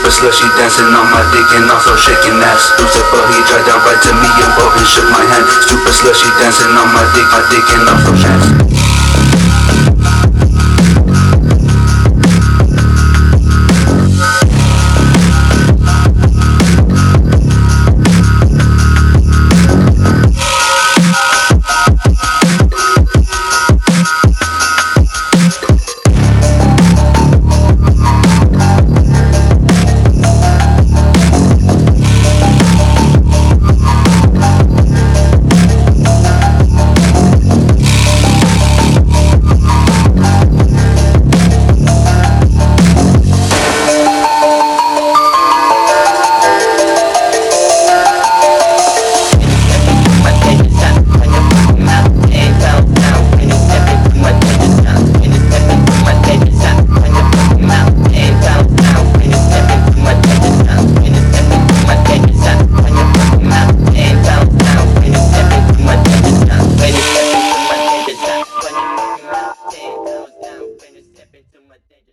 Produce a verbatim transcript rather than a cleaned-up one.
Super slushy dancing on my dick and also shaking ass. Lucifer, he tried out right to me and both and shook my hand. Super slushy dancing on my dick, my dick and also shaking. Step into my danger.